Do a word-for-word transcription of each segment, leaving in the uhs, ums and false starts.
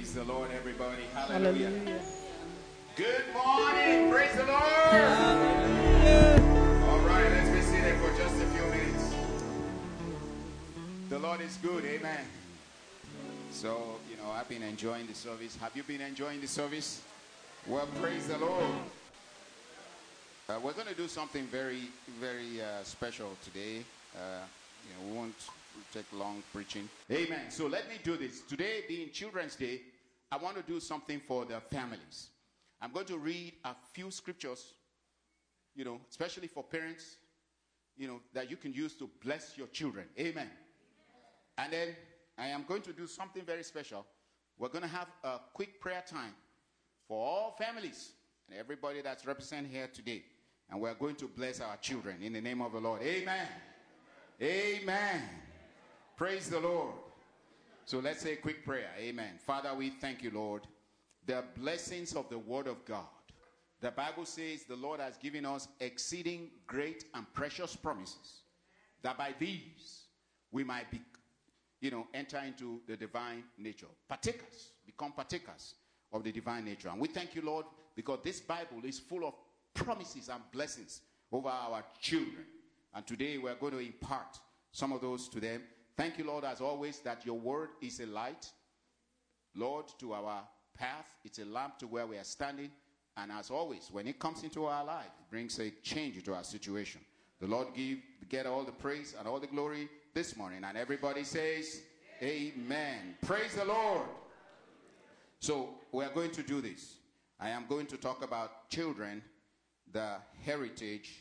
Praise the Lord, everybody. Hallelujah. Hallelujah. Good morning. Praise the Lord. Hallelujah. All right, let's be seated for just a few minutes. The Lord is good. Amen. So, you know, I've been enjoying the service. Have you been enjoying the service? Well, praise the Lord. Uh, we're going to do something very, very uh, special today. Uh, you know, we won't take long preaching. Amen. So let me do this. Today being Children's Day, I want to do something for the families. I'm going to read a few scriptures, you know, especially for parents, you know, that you can use to bless your children. Amen. And then I am going to do something very special. We're going to have a quick prayer time for all families and everybody that's represented here today. And we're going to bless our children in the name of the Lord. Amen. Amen. Praise the Lord. So let's say a quick prayer. Amen. Father, we thank you, Lord. The blessings of the word of God. The Bible says the Lord has given us exceeding great and precious promises, that by these we might be, you know, enter into the divine nature. Partakers, become partakers of the divine nature. And we thank you, Lord, because this Bible is full of promises and blessings over our children. And today we're going to impart some of those to them. Thank you, Lord, as always, that your word is a light, Lord, to our path. It's a lamp to where we are standing. And as always, when it comes into our life, it brings a change into our situation. The Lord give get all the praise and all the glory this morning. And everybody says, amen. Amen. Praise the Lord. So we are going to do this. I am going to talk about children, the heritage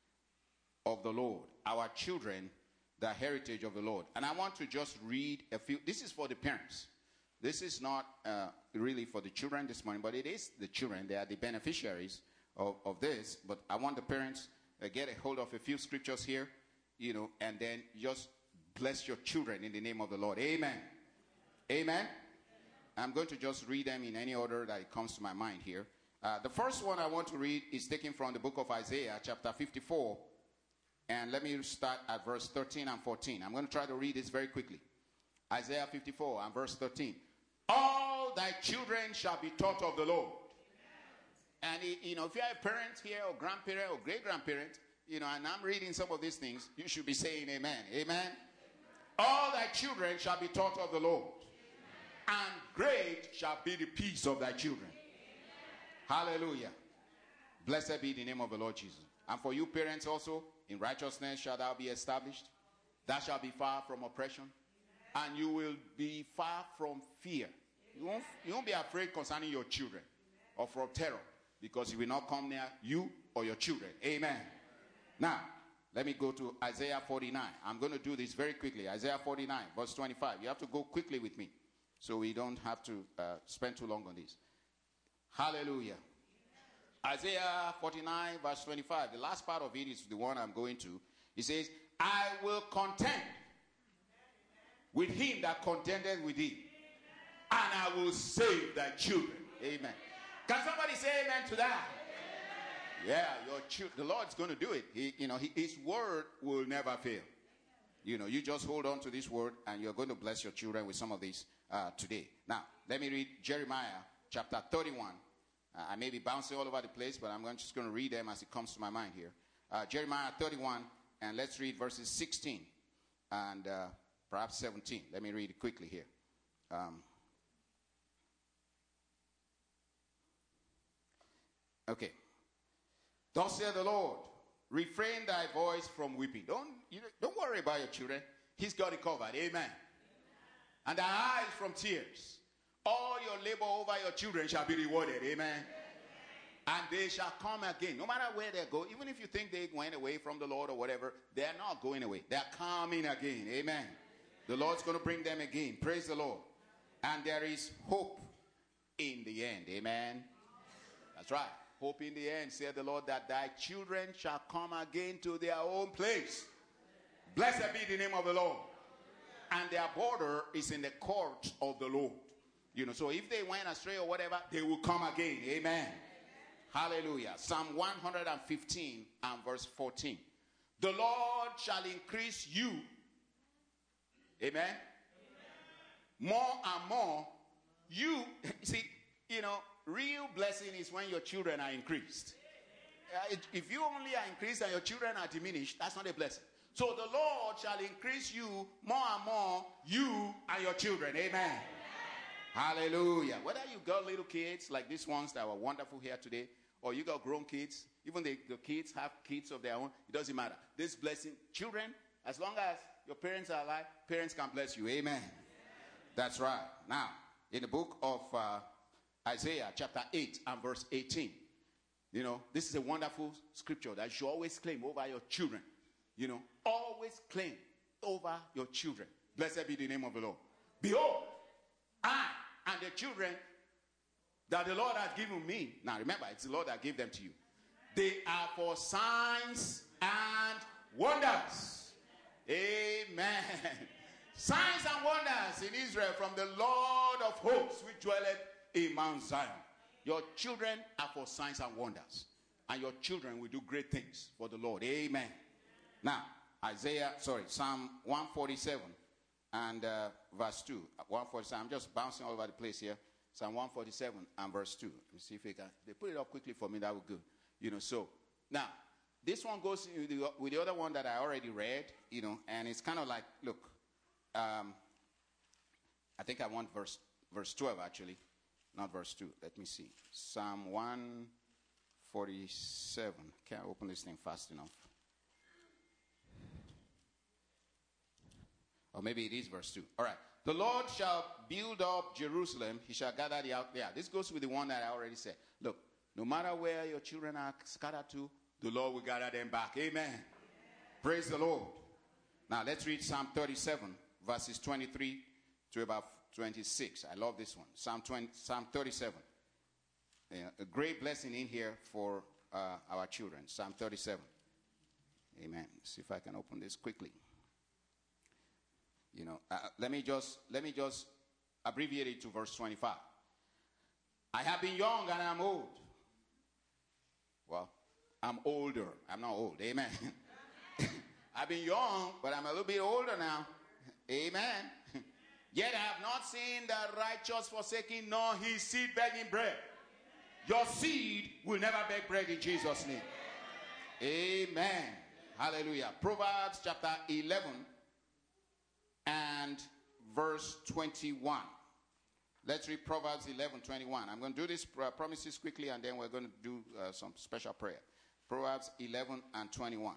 of the Lord. Our children, the heritage of the Lord. And I want to just read a few. This is for the parents. This is not uh, really for the children this morning, but it is the children. They are the beneficiaries of, of this. But I want the parents uh, get a hold of a few scriptures here, you know, and then just bless your children in the name of the Lord. Amen. Amen. I'm going to just read them in any order that it comes to my mind here. Uh, the first one I want to read is taken from the book of Isaiah, chapter fifty-four. And let me start at verse thirteen and fourteen. I'm going to try to read this very quickly. Isaiah fifty-four and verse thirteen. All thy children shall be taught of the Lord. And, you know, if you are a parent here or grandparent or great-grandparent, you know, and I'm reading some of these things, you should be saying amen. Amen. Amen. All thy children shall be taught of the Lord. Amen. And great shall be the peace of thy children. Amen. Hallelujah. Blessed be the name of the Lord Jesus. And for you parents also, in righteousness shall thou be established. Thou shalt be far from oppression. And you will be far from fear. You won't, you won't be afraid concerning your children or from terror, because he will not come near you or your children. Amen. Now, let me go to Isaiah forty-nine. I'm going to do this very quickly. Isaiah forty-nine, verse twenty-five. You have to go quickly with me so we don't have to uh, spend too long on this. Hallelujah. Isaiah forty-nine, verse twenty-five. The last part of it is the one I'm going to. It says, I will contend with him that contended with thee, and I will save thy children. Amen. Can somebody say amen to that? Yeah, your children, the Lord's going to do it. He, you know, he, his word will never fail. You know, you just hold on to this word, and you're going to bless your children with some of these uh, today. Now, let me read Jeremiah chapter thirty-one. Uh, I may be bouncing all over the place, but I'm going, just going to read them as it comes to my mind here. Uh, Jeremiah thirty-one, and let's read verses sixteen and uh, perhaps seventeen. Let me read it quickly here. Um, okay. Thus saith the Lord, refrain thy voice from weeping. Don't, you know, don't worry about your children. He's got it covered. Amen. Amen. And thy eyes from tears. All your labor over your children shall be rewarded. Amen. Amen. And they shall come again. No matter where they go, even if you think they went away from the Lord or whatever, they're not going away. They're coming again. Amen. Amen. The Lord's going to bring them again. Praise the Lord. And there is hope in the end. Amen. That's right. Hope in the end, said the Lord, that thy children shall come again to their own place. Blessed be the name of the Lord. And their border is in the court of the Lord. You know, so if they went astray or whatever, they will come again. Amen. Amen. Hallelujah. Psalm one hundred fifteen and verse fourteen. The Lord shall increase you. Amen. Amen. More and more you, see, you know, real blessing is when your children are increased. Uh, if you only are increased and your children are diminished, that's not a blessing. So the Lord shall increase you more and more, you and your children. Amen. Amen. Hallelujah. Whether you got little kids like these ones that were wonderful here today, or you got grown kids, even the, the kids have kids of their own, it doesn't matter. This blessing, children, as long as your parents are alive, parents can bless you. Amen. Amen. That's right. Now, in the book of uh, Isaiah chapter eight and verse eighteen, you know, this is a wonderful scripture that you should always claim over your children. You know, always claim over your children. Blessed be the name of the Lord. Behold, I and the children that the Lord has given me. Now remember, it's the Lord that gave them to you. They are for signs and wonders. Amen. Signs and wonders in Israel from the Lord of hosts, which dwelleth in Mount Zion. Your children are for signs and wonders. And your children will do great things for the Lord. Amen. Now, Isaiah, sorry, Psalm one forty-seven and uh, verse two. one forty-seven, I'm just bouncing all over the place here. Psalm one forty-seven and verse two. Let me see if they can. They put it up quickly for me, that would be good. You know, so, now, this one goes with the, with the other one that I already read, you know, and it's kind of like, look, um, I think I want verse, verse twelve, actually, not verse two. Let me see. Psalm one forty-seven. Can't open this thing fast enough. Or maybe it is verse two. All right. The Lord shall build up Jerusalem. He shall gather the out there. This goes with the one that I already said. Look, no matter where your children are scattered to, the Lord will gather them back. Amen. Amen. Praise the Lord. Now let's read Psalm thirty-seven, verses twenty-three to about twenty-six. I love this one. Psalm twenty, Psalm thirty-seven. Yeah, a great blessing in here for uh, our children. Psalm thirty-seven. Amen. Let's see if I can open this quickly. You know, uh, let me just let me just abbreviate it to verse twenty-five. I have been young and I'm old. Well, I'm older. I'm not old. Amen. I've been young, but I'm a little bit older now. Amen. Yet I have not seen the righteous forsaken, nor his seed begging bread. Your seed will never beg bread in Jesus' name. Amen. Hallelujah. Proverbs chapter eleven. And verse twenty-one. Let's read Proverbs eleven, twenty-one. I'm going to do this uh, promises quickly, and then we're going to do uh, some special prayer. Proverbs eleven and twenty-one.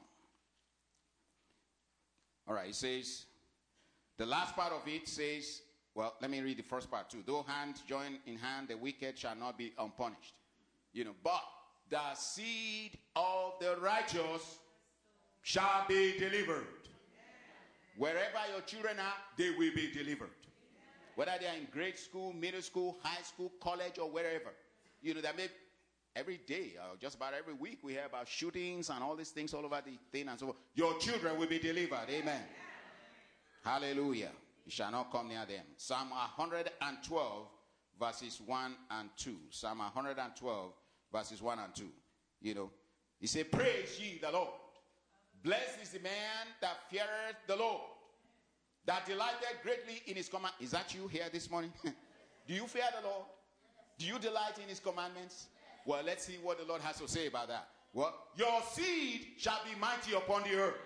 All right, it says, the last part of it says, well, let me read the first part too. Though hand join in hand, the wicked shall not be unpunished. You know, but the seed of the righteous shall be delivered. Wherever your children are, they will be delivered. Whether they are in grade school, middle school, high school, college, or wherever. You know, that may, every day, or just about every week, we hear about shootings and all these things all over the thing and so forth. Your children will be delivered. Amen. Hallelujah. You shall not come near them. Psalm one twelve, verses one and two. Psalm one twelve, verses one and two. You know, he said, praise ye the Lord. Blessed is the man that feareth the Lord, that delighteth greatly in his command. Is that you here this morning? Do you fear the Lord? Do you delight in his commandments? Well, let's see what the Lord has to say about that. Well, your seed shall be mighty upon the earth,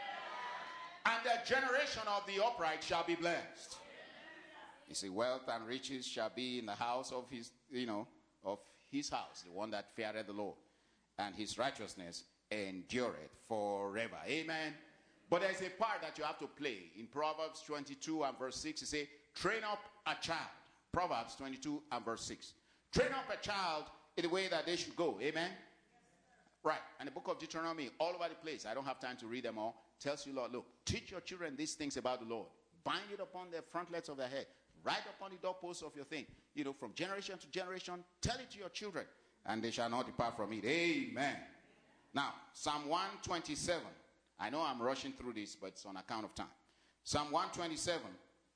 and the generation of the upright shall be blessed. You see, wealth and riches shall be in the house of his, you know, of his house, the one that feareth the Lord, and his righteousness endureth forever. Amen. But there's a part that you have to play. In Proverbs twenty-two and verse six, it says, train up a child. Proverbs twenty-two and verse six. Train up a child in the way that they should go. Amen. Right. And the book of Deuteronomy, all over the place, I don't have time to read them all, tells you, Lord, look, teach your children these things about the Lord. Bind it upon the frontlets of their head. Write upon the doorposts of your thing. You know, from generation to generation, tell it to your children, and they shall not depart from it. Amen. Now, Psalm one twenty-seven. I know I'm rushing through this, but it's on account of time. Psalm one twenty-seven.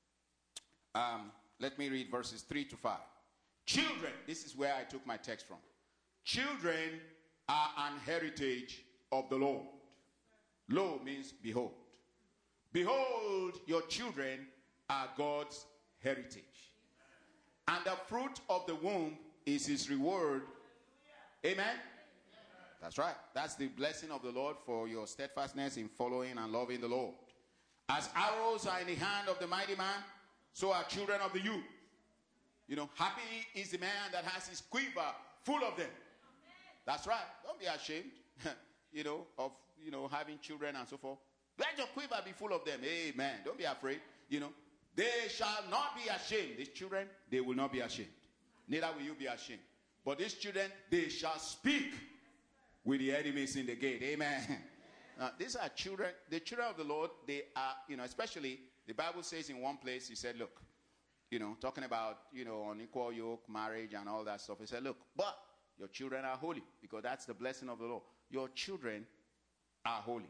Um, let me read verses three to five. Children, this is where I took my text from. Children are an heritage of the Lord. Lo means behold. Behold, your children are God's heritage. And the fruit of the womb is his reward. Amen? That's right. That's the blessing of the Lord for your steadfastness in following and loving the Lord. As arrows are in the hand of the mighty man, so are children of the youth. You know, happy is the man that has his quiver full of them. That's right. Don't be ashamed, you know, of, you know, having children and so forth. Let your quiver be full of them. Amen. Don't be afraid. You know, they shall not be ashamed. These children, they will not be ashamed. Neither will you be ashamed. But these children, they shall speak with the enemies in the gate. Amen. Uh, these are children, the children of the Lord. They are, you know, especially the Bible says in one place, he said, look, you know, talking about, you know, unequal yoke, marriage and all that stuff. He said, look, but your children are holy, because that's the blessing of the Lord. Your children are holy,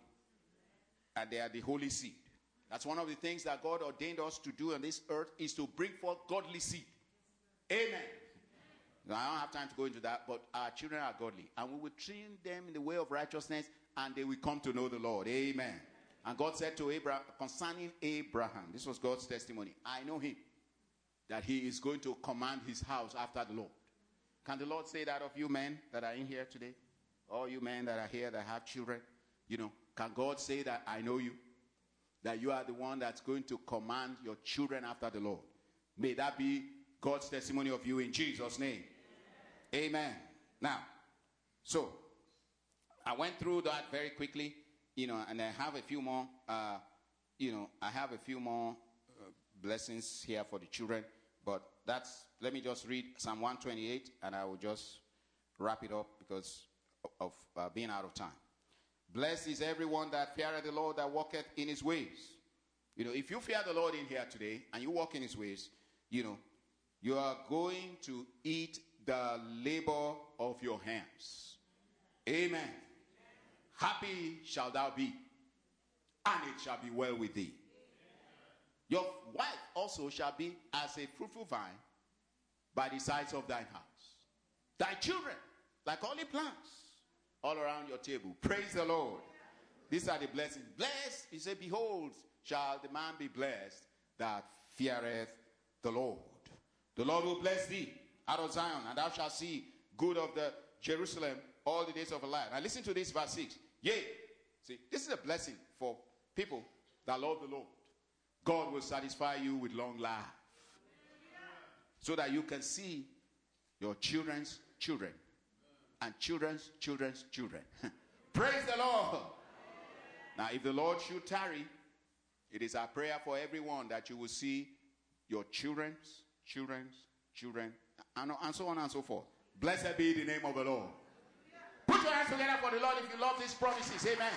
and they are the holy seed. That's one of the things that God ordained us to do on this earth, is to bring forth godly seed. Amen. Now, I don't have time to go into that, but our children are godly, and we will train them in the way of righteousness, and they will come to know the Lord. Amen. And God said to Abraham, concerning Abraham, this was God's testimony, I know him, that he is going to command his house after the Lord. Can the Lord say that of you men that are in here today? All you men that are here that have children, you know, can God say that I know you? That you are the one that's going to command your children after the Lord. May that be God's testimony of you in Jesus' name. Amen. Amen. Now, so I went through that very quickly, you know, and I have a few more, uh, you know, I have a few more uh, blessings here for the children. But that's, let me just read Psalm one twenty-eight, and I will just wrap it up because of uh, being out of time. Blessed is everyone that feareth the Lord, that walketh in his ways. You know, if you fear the Lord in here today, and you walk in his ways, you know, you are going to eat the labor of your hands. Amen. Happy shall thou be, and it shall be well with thee. Your wife also shall be as a fruitful vine by the sides of thine house. Thy children, like olive plants, all around your table. Praise the Lord. These are the blessings. Blessed, he said, behold, shall the man be blessed that feareth the Lord. The Lord will bless thee out of Zion, and thou shalt see good of the Jerusalem all the days of your life. Now listen to this, verse six. Yea, see, this is a blessing for people that love the Lord. God will satisfy you with long life, so that you can see your children's children and children's children's children. Praise the Lord. Now, if the Lord should tarry, it is our prayer for everyone that you will see your children's children's children, and, and so on and so forth. Blessed be the name of the Lord. Put your hands together for the Lord if you love these promises. Amen.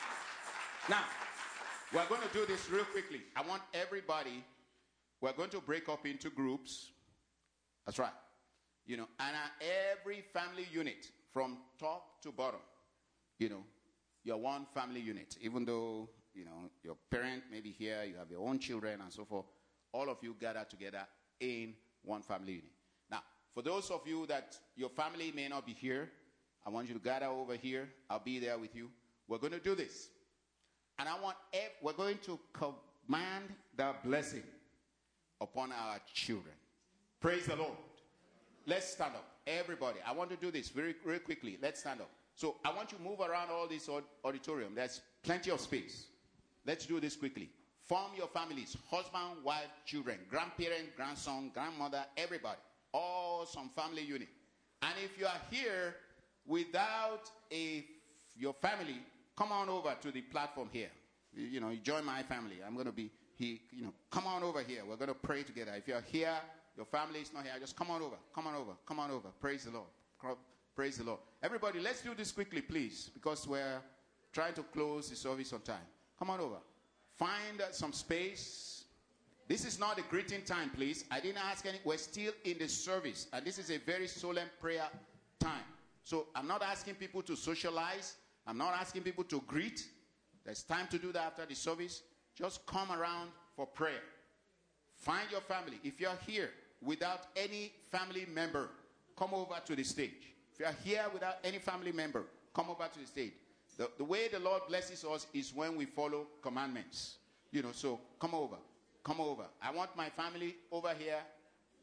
Now, we're going to do this real quickly. I want everybody, we're going to break up into groups. That's right. You know, and uh, every family unit from top to bottom, you know, you're one family unit. Even though, you know, your parent may be here, you have your own children and so forth, all of you gather together in one family unit. Now, for those of you that your family may not be here, I want you to gather over here. I'll be there with you. We're going to do this. And I want, we're going to command the blessing upon our children. Praise the Lord. Let's stand up. Everybody, I want to do this very, very quickly. Let's stand up. So I want you to move around all this auditorium. There's plenty of space. Let's do this quickly. Form your families. Husband, wife, children, grandparent, grandson, grandmother, everybody. All some family unit. And if you are here without a your family, come on over to the platform here. You know, you join my family. I'm going to be here. You know, come on over here. We're going to pray together. If you're here, your family is not here, just come on over. Come on over. Come on over. Praise the Lord. Praise the Lord. Everybody, let's do this quickly, please, because we're trying to close the service on time. Come on over. Find uh, some space. This is not a greeting time, please. I didn't ask any. We're still in the service, and this is a very solemn prayer time. So I'm not asking people to socialize. I'm not asking people to greet. There's time to do that after the service. Just come around for prayer. Find your family. If you're here without any family member, come over to the stage. If you're here without any family member, come over to the stage. The, the way the Lord blesses us is when we follow commandments. You know, so come over. Come over. I want my family over here.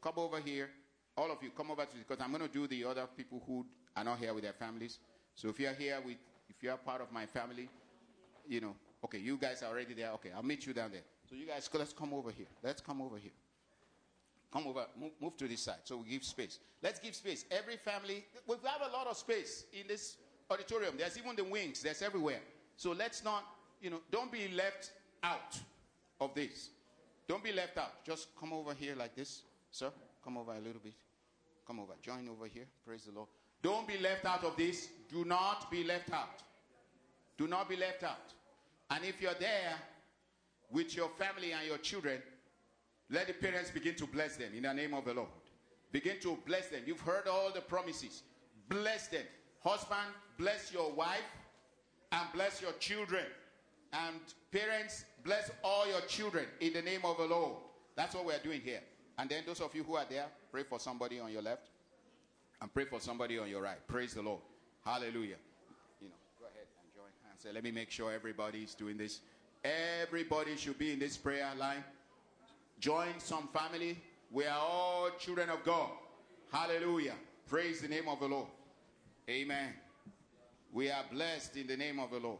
come over here. All of you, come over to, because I'm going to do the other people who are not here with their families. So if you're here with, if you're part of my family, you know, okay, you guys are already there. Okay, I'll meet you down there. So you guys, let's come over here. Let's come over here. Come over, move, move to this side. So we give space. Let's give space. Every family, we have a lot of space in this auditorium. There's even the wings. There's everywhere. So let's not, you know, don't be left out of this. Don't be left out. Just come over here like this. Sir, come over a little bit. Come over. Join over here. Praise the Lord. Don't be left out of this. Do not be left out. Do not be left out. And if you're there with your family and your children, let the parents begin to bless them in the name of the Lord. Begin to bless them. You've heard all the promises. Bless them. Husband, bless your wife and bless your children. And parents, bless all your children in the name of the Lord. That's what we're doing here. And then those of you who are there, pray for somebody on your left and pray for somebody on your right. Praise the Lord. Hallelujah. You know, go ahead and join hands. Say, let me make sure everybody's doing this. Everybody should be in this prayer line. Join some family. We are all children of God. Hallelujah. Praise the name of the Lord. Amen. We are blessed in the name of the Lord.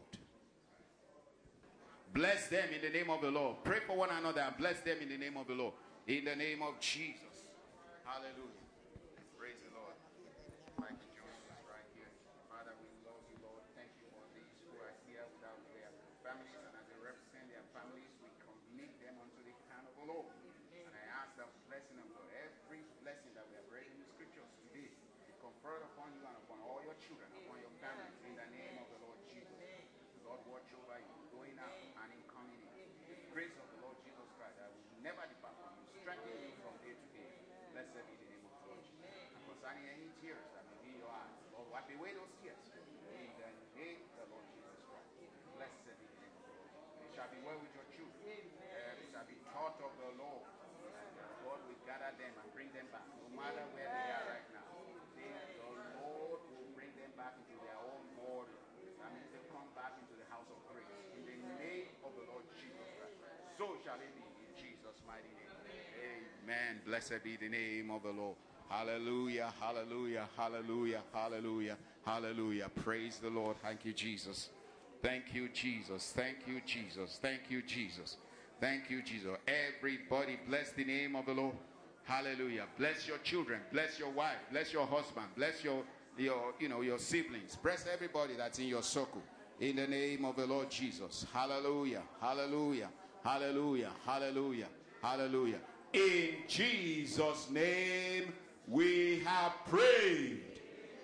Bless them in the name of the Lord. Pray for one another and bless them in the name of the Lord. In the name of Jesus. Hallelujah. Praise the Lord. Thank you, Jesus, right here. Father, we love you, Lord. Thank you for these who are here without their families. And as they represent their families, we commit them unto the hand of the Lord. And I ask that blessing of God, every blessing that we have read in the scriptures today, be conferred upon you and upon all your children, upon your families, in the name of the Lord Jesus. Lord, watch over you, going out and in coming in. The grace of the Lord Jesus Christ, that will never depart from you, strengthen you from day to day. Blessed be the name of the Lord Jesus. And concerning any tears that may be in your eyes, Lord, wipe away those tears. In the name of the Lord Jesus Christ. Blessed be the name of the Lord Jesus. It shall be well with your children. Uh, it shall be taught of the Lord. And uh, God will gather them and bring them back, no matter where they are right now. They, the Lord will bring them back into their own body. That means they come back into the house of grace. In the name of the Lord Jesus Christ. So shall it be in Jesus' mighty name. Amen. Blessed be the name of the Lord. Hallelujah, hallelujah, hallelujah, hallelujah, hallelujah. Praise the Lord. Thank you, Jesus. Thank you, Jesus. Thank you, Jesus. Thank you, Jesus. Thank you, Jesus. Everybody bless the name of the Lord. Hallelujah. Bless your children. Bless your wife. Bless your husband. Bless your your you know your siblings. Bless everybody that's in your circle in the name of the Lord Jesus. Hallelujah, hallelujah, hallelujah, hallelujah, hallelujah. In Jesus' name we have prayed.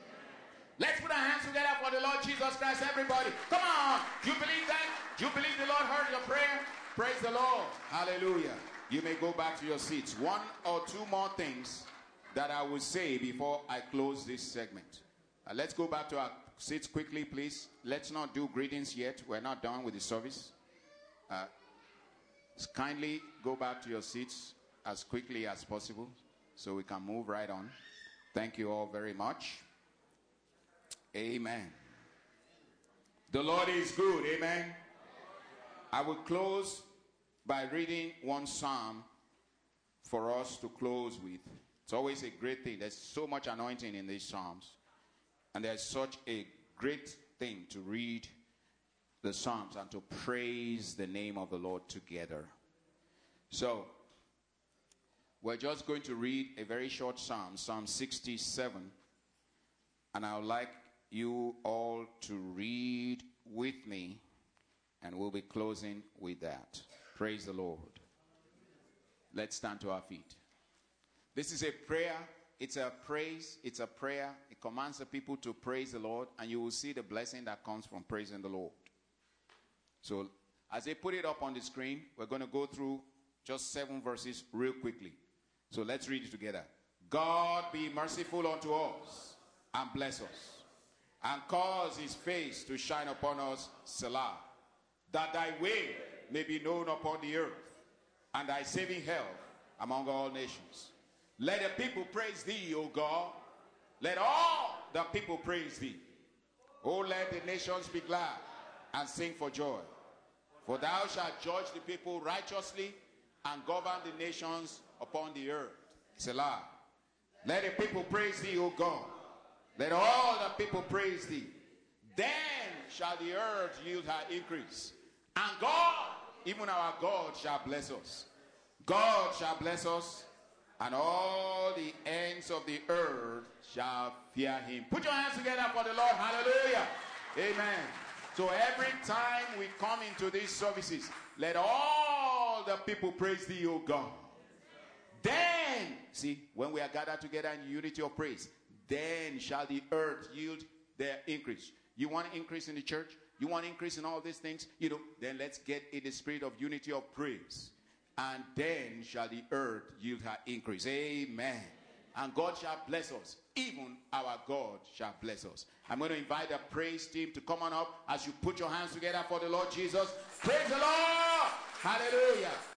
Let's put our hands together for the Lord Jesus Christ, everybody. Come on. Do you believe that? Do you believe the Lord heard your prayer? Praise the Lord. Hallelujah. You may go back to your seats. One or two more things that I will say before I close this segment. Uh, let's go back to our seats quickly, please. Let's not do greetings yet. We're not done with the service. Uh, kindly go back to your seats as quickly as possible so we can move right on. Thank you all very much. Amen. The Lord is good. Amen. I will close by reading one psalm for us to close with. It's always a great thing. There's so much anointing in these psalms. And there's such a great thing to read the psalms and to praise the name of the Lord together. So, we're just going to read a very short psalm, Psalm sixty-seven. And I would like you all to read with me. And we'll be closing with that. Praise the Lord. Let's stand to our feet. This is a prayer. It's a praise. It's a prayer. It commands the people to praise the Lord. And you will see the blessing that comes from praising the Lord. So, as they put it up on the screen, we're going to go through just seven verses real quickly. So, let's read it together. God be merciful unto us and bless us. And cause his face to shine upon us, Selah. That thy way may be known upon the earth, and thy saving help among all nations. Let the people praise thee, O God. Let all the people praise thee. O let the nations be glad and sing for joy. For thou shalt judge the people righteously and govern the nations upon the earth. Selah. Let the people praise thee, O God. Let all the people praise thee. Then shall the earth yield her increase. And God, even our God, shall bless us. God shall bless us, and all the ends of the earth shall fear him. Put your hands together for the Lord. Hallelujah. Amen. So every time we come into these services, let all the people praise thee, O God. Then, see, when we are gathered together in unity of praise, then shall the earth yield their increase. You want increase in the church? You want increase in all these things? You know, then let's get in the spirit of unity of praise. And then shall the earth yield her increase. Amen. And God shall bless us. Even our God shall bless us. I'm going to invite the praise team to come on up as you put your hands together for the Lord Jesus. Praise the Lord. Hallelujah.